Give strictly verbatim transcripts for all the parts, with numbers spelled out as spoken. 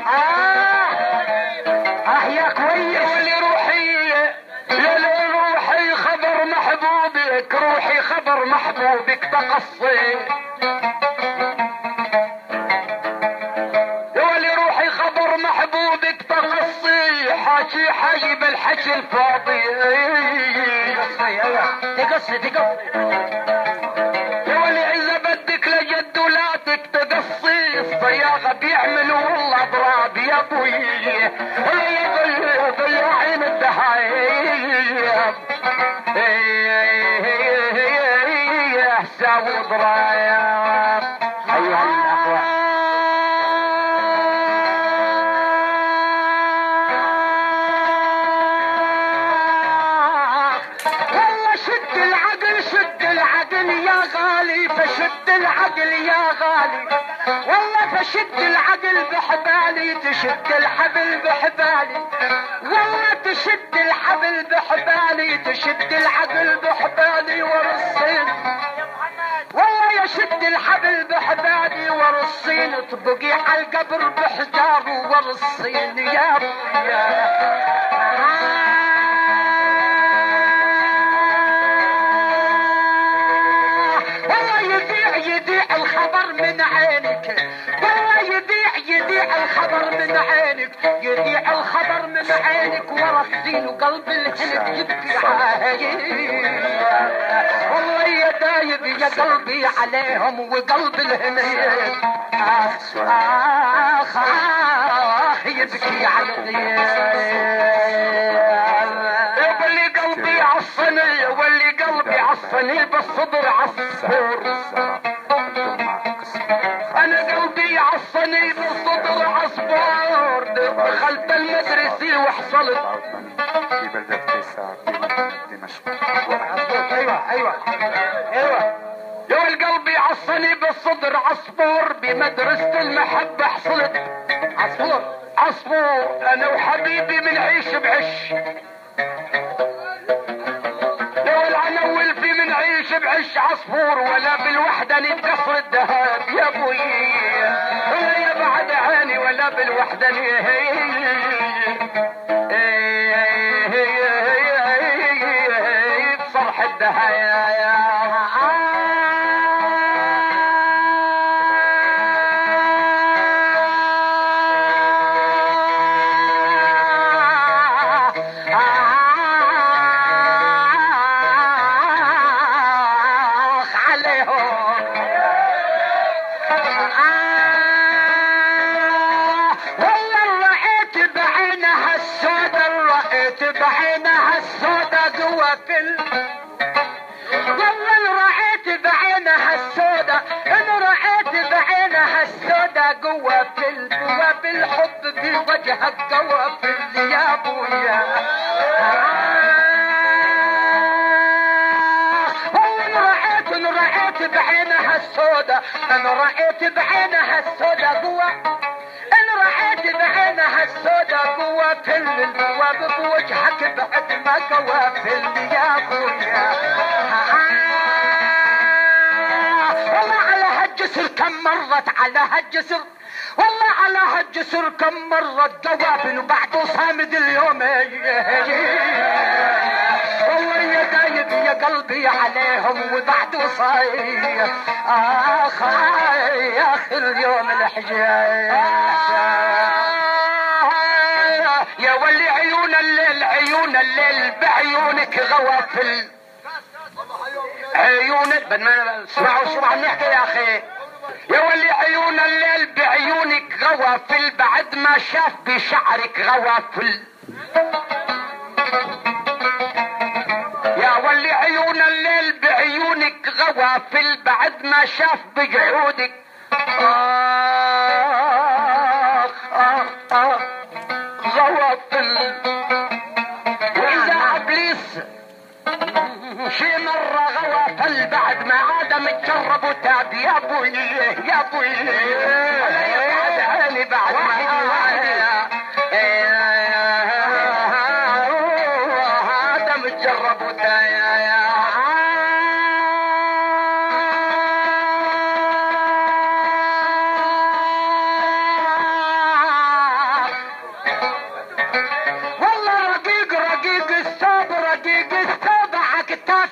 اه يا كويس. واللي روحي يا روحي خبر محبوبك، روحي خبر محبوبك تقصي. يا واللي روحي خبر محبوبك تقصي، حاكي حي بالحكي الفاضي. تقصي تقصي يا واللي اذا بدك لجد ولادك تقصي، الصياغه بيعملوا والله اضراب يا ابوي. يا بياعين الدهايب ساوي ضرايب. ايها الاخوه فشد العقل يا غالي، والله فشد العقل بحبالي، تشد الحبل بحبالي، والله تشد الحبل بحبالي، تشد العقل بحبالي ورصين، والله يشد الحبل بحبالي ورصين، تبقي على القبر بحجار ورصين يا يا من عينك، والله يضيع يضيع الخبر من عينك، يضيع الخبر من عينك ورا الدين وقلب الهند يبكي عايد. والله يا دايب يا قلبي عليهم وقلب الهند آخ آخ آخ يبكي على واللي قلبي عصني، واللي قلبي عصني بالصدر عصفور. انا قلبي عصني بالصدر عصفور، دخلت المدرسة وحصلت في بلدة قيصر في دمشق. ايوه ايوه ايوه يا القلبي عصني بالصدر عصفور، بمدرسة المحبة حصلت عصفور عصفور. انا وحبيبي بنعيش بعش، العنول في منعيش بعش عصفور، ولا بالوحدة نتكسر الذهب يا ابوي، ولا يا بعد عيني ولا بالوحدة بصرح الدهايا. بالحب في وجهك قوافل يا ابويا. وانا رأيت انا رأيت بعينها السوداء، انا رأيت بعينها السوداء قوة، انا رأيت بعينها السوداء قوافل البواب بوجهك بعد ما قوافل يا ابويا. والله على هالجسر كم مرت على هالجسر، والله على هالجسر كم مرت قوافل وبعده صامد اليوم. والله يا دايب يا قلبي عليهم وبعده صاير اخ يا اخي اليوم الحجاج. يا ولي عيون الليل عيون الليل بعيونك غوافل، عيونك بدنا ما اسمعوا شو عم نحكي يا اخي. يا ولي عيون الليل بعيونك غوافل، بعد ما شاف بشعرك غوافل. يا ولي عيون الليل بعيونك غوافل، بعد ما شاف بجعودك آخ آخ آخ غوافل. وإذا إبليس شي مرة غوافل بعد ما آدم اتجرب وتاب يا ابوي يا ابوي، ولا يبعد عيني بعد ما آدم اتجرب وتاب.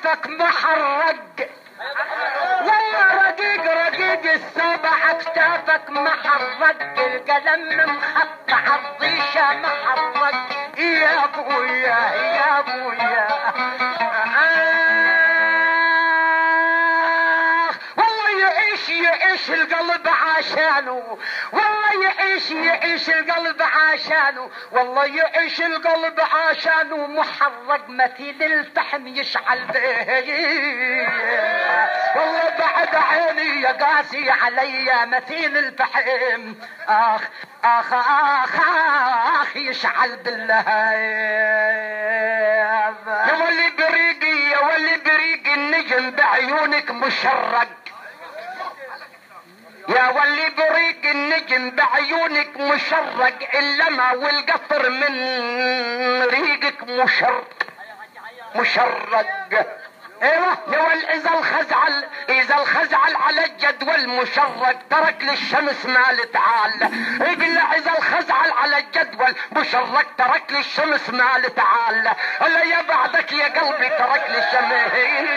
اكتافك محرق والله رقيق رقيق السبع اكتافك محرق القلم مخط عالضيشة محرق يا ابويا يا ابويا يعيش القلب عشانه والله يعيش يعيش القلب عشانه والله يعيش القلب عشانه محرق مثيل الفحم يشعل به والله بعد عيني يا قاسي علي مثيل الفحم اخ اخ اخ اخ يشعل بالله يا ولي بريقي يا ولي بريقي النجم بعيونك مشرق يا ولي بريق النجم بعيونك مشرق اللمع والقطر من ريقك مشرق مشرق ايوه يا ول اذا الخزعل اذا الخزعل على الجدول مشرق ترك للشمس ما لتعال يقول اذا الخزعل على الجدول مشرق ترك للشمس ما لتعال الا يا بعدك يا قلبي ترك للشمس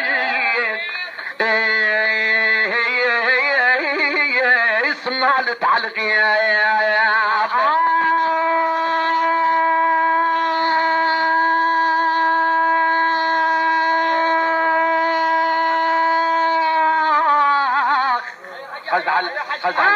اسمالت على الغياب خزعل خزعل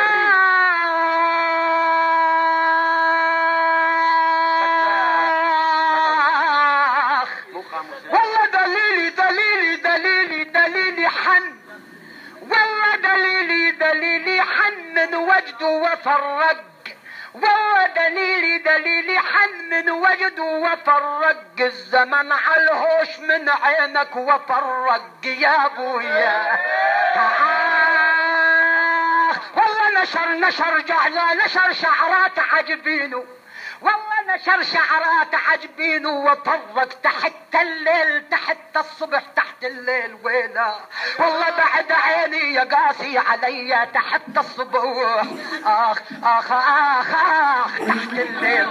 والله دليلي دليلي دليلي دليلي حن والله دليلي دليلي حن من وجده وفرق والله دليلي دليلي حن من وجده وفرق الزمن عالهوش من عينك وفرق يا ابويا آه والله نشر نشر جعله نشر شعرات عجبينه والله نشر شعرات عجبينه وطرق تحت الليل تحت الصبح تحت الليل ويلا والله بعد عيني يا قاسي علي تحت الصبح اخ اخ اخ اخ تحت الليل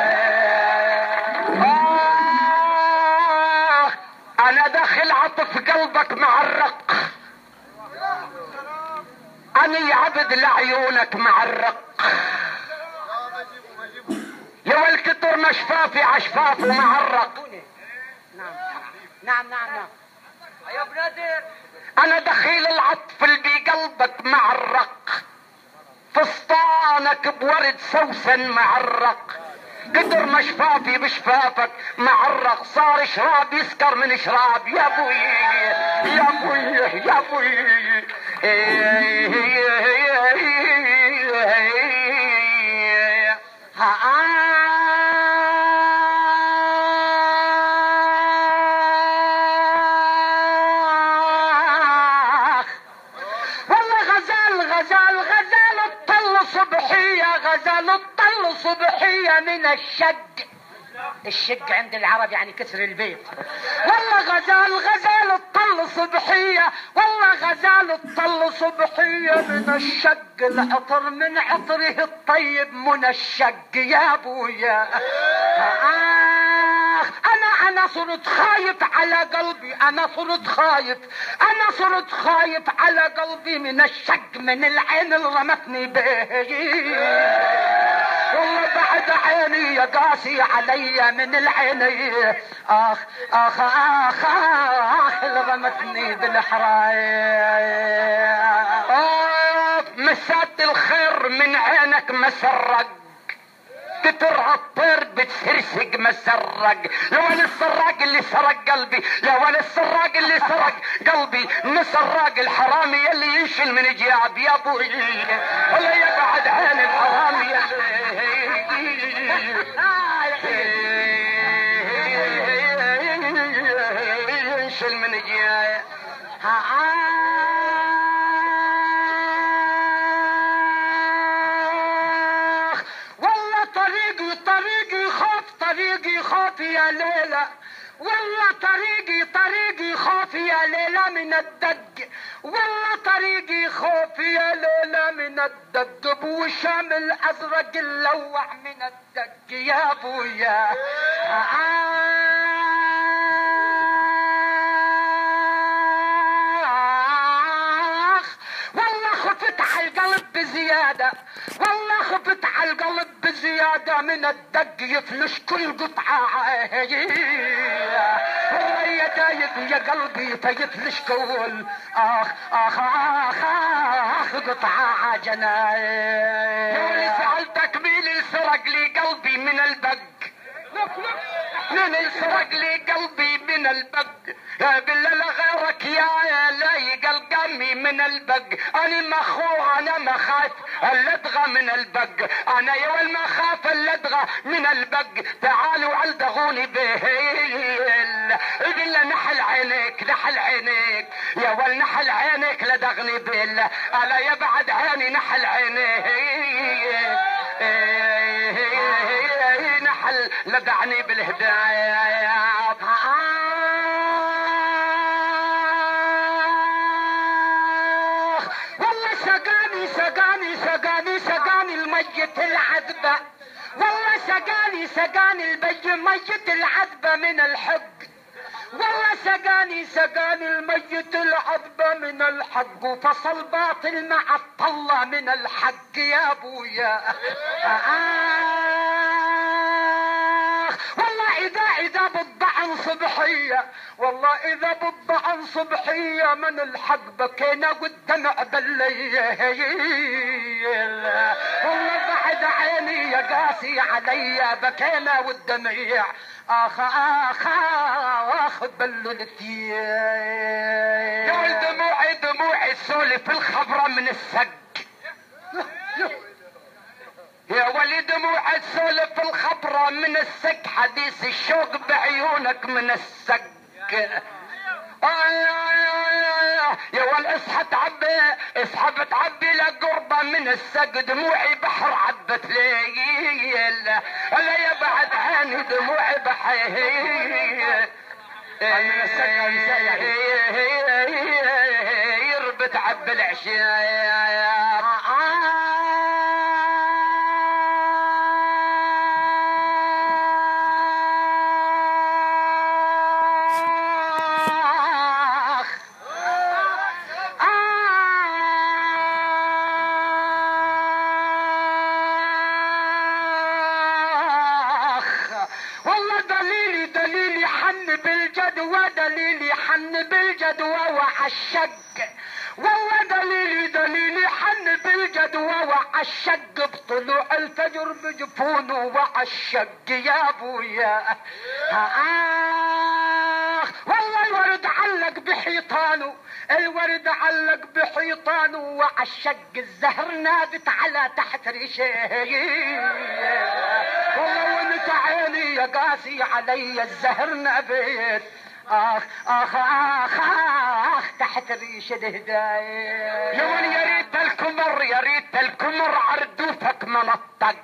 اخ انا داخل عطف قلبك معرق انا عبد لعيونك معرق يا والكتر مشفافي عشفاف ومعرق نعم نعم نعم نعم يا بنادر انا دخيل العطف اللي بقلبك معرق فسطانك بورد سوسن معرق قدر مشفافي بشفافك معرق صار شراب يسكر من شراب يا ابوي يا ابوي يا ابوي ها غزال الطل صبحية من الشق الشق عند العرب يعني كسر البيت والله غزال غزال الطل صبحية والله غزال الطل صبحية من الشق العطر من عطره الطيب من الشق يا ابويا آه انا انا صرت خايف على قلبي انا صرت خايف انا صرت خايف على قلبي من الشق من العين اللي رمتني به والله بعد عيني يا قاسي علي من العيني اخ اخ اخ اخ اللي رمتني بالحرايق مسات الخير من عينك مسرق تترعى الطير بتسرسق مسرق لو انا السراق اللي سرق قلبي لو انا السراق اللي سرق قلبي مسراق الحرامي اللي ينشل من جياب يا ابوي ولا يبعد عين الحرامي ينشل من جياب طريقي خوف يا ليلى والله طريقي طريقي خوف يا ليلى من الدق والله طريقي خوف يا ليلى من الدق بوشام الازرق اللوع من الدق يا ابويا آه بزيادة، والله خفت على القلب بزيادة من الدق يفلش كل قطعة. والله يا دايب يا قلبي فيفلش كل اخ اخ اخ اخ قطعة جناي. سألتك مين اللي سرق لي قلبي من البق؟ من اللي سرق لي قلبي من البق؟ بالله غيرك يا لا يقل قمي من البق. انا مخوع انا مخاف اللدغة من البق، انا يا والمخاف اللدغة من البق. تعالوا علدغوني بهيل بالله نحل عينيك نحل عينيك يا ول نحل عينيك لدغني بالله. الا يبعد عيني نحل عينيك نحل لدعني بالهدايا. والله سقاني سقاني سقاني سقاني الميت العذبة، والله سقاني سقاني البي ميت العذبة من الحق، والله سقاني سقاني الميت العذبة من الحق. وفصل باطل مع الطلة من الحق يا ابويا. والله اذا اذا بالضعن صبحية، والله اذا بالضعن صبحية من الحق بكينا والدمع بالليل. والله بعد عيني يا قاسي علي بكينا والدمع اخ اخ اخ بللتي. يا ولد دموعي دموعي سولف الخبرة من السق. يا ولد دموع تسولف الخبرة من السق، حديث الشوق بعيونك من السق. يا ول اصحى تعبي اصحى تعبي لقربة من السق. دموعي بحر عبت ليل لا يبعد عيني دموعي بحر يربت عب العشاء. وعالشق والله دليلي دليلي حن بالجدوى وعالشق بطلوع الفجر بجفونه وعالشق يا ابويا. آخ والله الورد علق بحيطانه الورد علق بحيطانه وعالشق الزهر نادت على تحت ريشه. والله وانت عيني يا قاسي علي الزهر نبيت اخ اخ اخ اخ تحت ريش الهداية. يا ولي يا ريت الكمر يا ريت الكمر عردوفك منطق.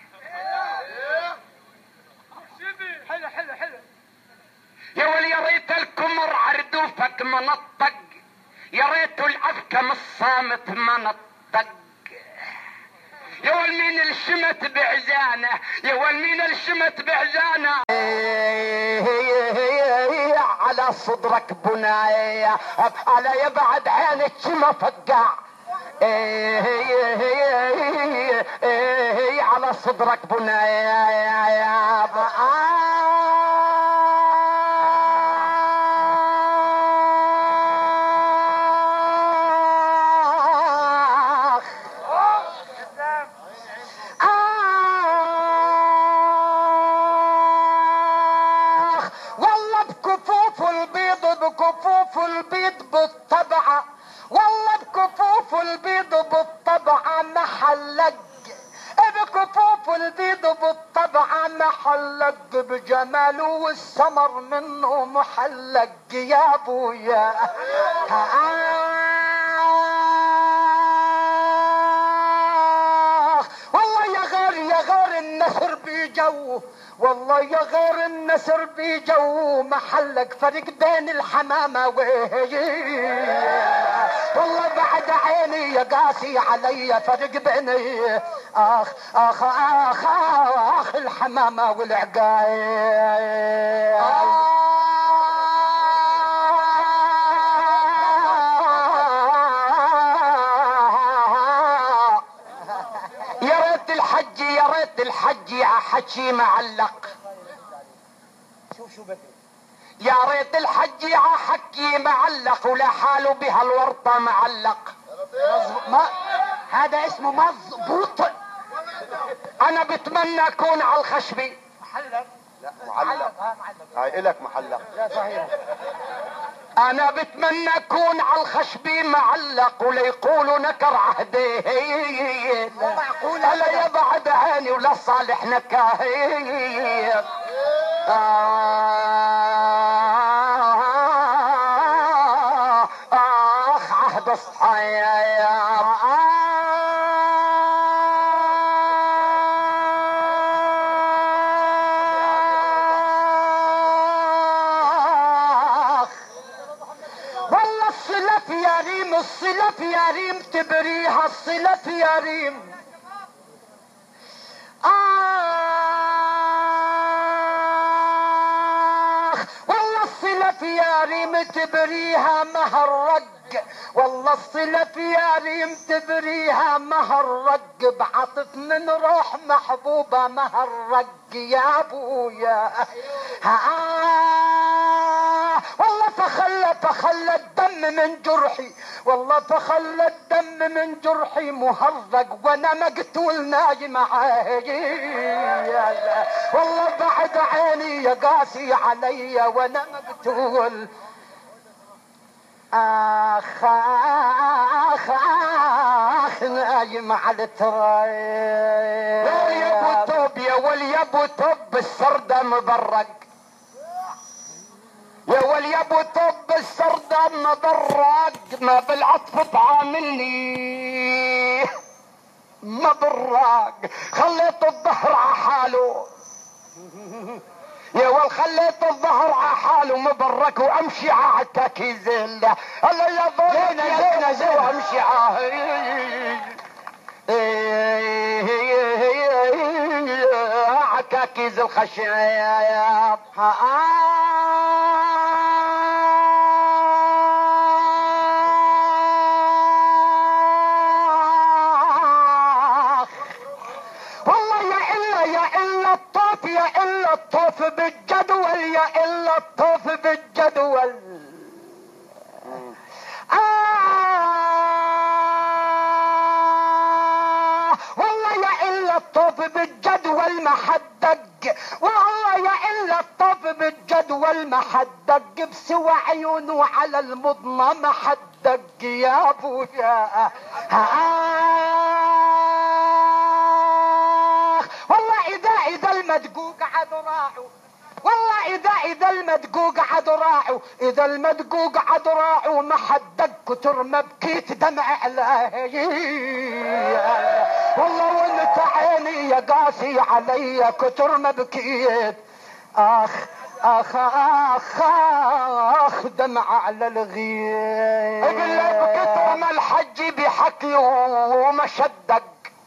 حلو حلو حلو يا ولي يا ريت الكمر عردوفك منطق، يا ريت الافكم الصامت منطق. يا والمين الشمت بعزانه يا والمين الشمت بعزانه على صدرك بناية على يبعد عينك ما فقع. على صدرك بناية يا بكفوف البيض بالطبعة، والله بكفوف البيض بالطبعة محلق، بكفوف البيض بالطبعة محلق بجماله والسمر منه محلق يا ابويا. والله يا غير يا غير النسر بجو، والله يا غير النسر بجو محلق فرق بين الحمامة وهي. والله بعد عيني يا قاسي علي فرق بيني اخ اخ اخ اخ الحمامة والعقاية. الحجي عحكي معلق. شوف شو بدي. يا ريت الحجي عحكي معلق ولا حاله بها الورطة معلق. ما هذا اسمه مضبوط. انا بتمنى اكون على الخشبي. محلق. لا معلق. ها معلق. هاي الك محلق. لا صحيح. انا بتمنى اكون على الخشبي معلق ولا يقولوا نكر عهدي. مو معقول. الا يبعد عيني ولا صالح نكاهي. اخ عهد الصحيح. والله الصلف يا ريم الصلف يا ريم تبريها الصلف يا ريم. آخ والله الصلف يا ريم تبريها مهر رق. والله الصلف يا ريم تبريها مهر رق بعطف من روح محبوبة مهر رق يا ابويا. آه والله فخلى فخلى الدم من جرحي. والله فخلى الدم من جرحي مهرق وانا مقتول نايم عايل. والله بعد عيني يا قاسي علي وانا مقتول. اخ اخ اخ نايم على الترايب. يا ابو توب يا ولي ابو توب السردة مبرق. يا ولي ابو توب السردة مبرق. ما بالعطف تعاملني مبرق. خليت الظهر على حاله يا ول خليت الظهر على حاله مبرك وامشي عتاكي زله. الله يا ضوينا زينه زينه وامشي عتاكي زي الخشايا. والله يا الا يا الا الطوف يا الا الطوف بالجدول يا الا الطوف بالجدول. آه والله يا الا الطوف بالجدول ما حدق. والله يا الا الطوف بالجدول ما حدق بسوى عيونه على المضنة ما حدق يا ابويا. والله اذا اذا المدقوق عاد راعوا. والله اذا اذا المدقوق عاد راعوا. اذا المدقوق عاد راعوا ما حدق كتر ما بكيت دمع علي. والله وانت عيني يا قاسي علي كتر ما بكيت. اخ اخ اخ اخ دمع على الغيب. اقول لك بكتر ما الحج بحكي وما شدق.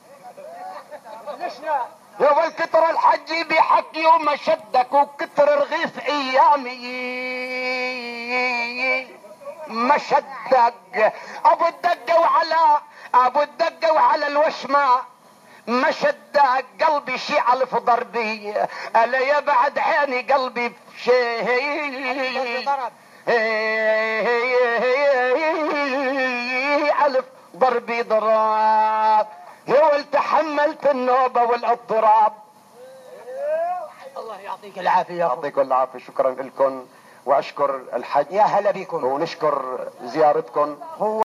يا والكتر الحجي بحكي وما شدك وكتر رغيف ايامي ما شدك. ابو الدقة وعلى ابو الدقة وعلى الوشمة ما شدك. قلبي شي الف ضربي الا يبعد عيني قلبي بشي الف ضربي ضرب. يا تحملت النوبة والاضطراب. الله يعطيك العافية. يعطيكم العافية. شكرا لكم واشكر الحج. يا هلا بكم ونشكر زيارتكم. هو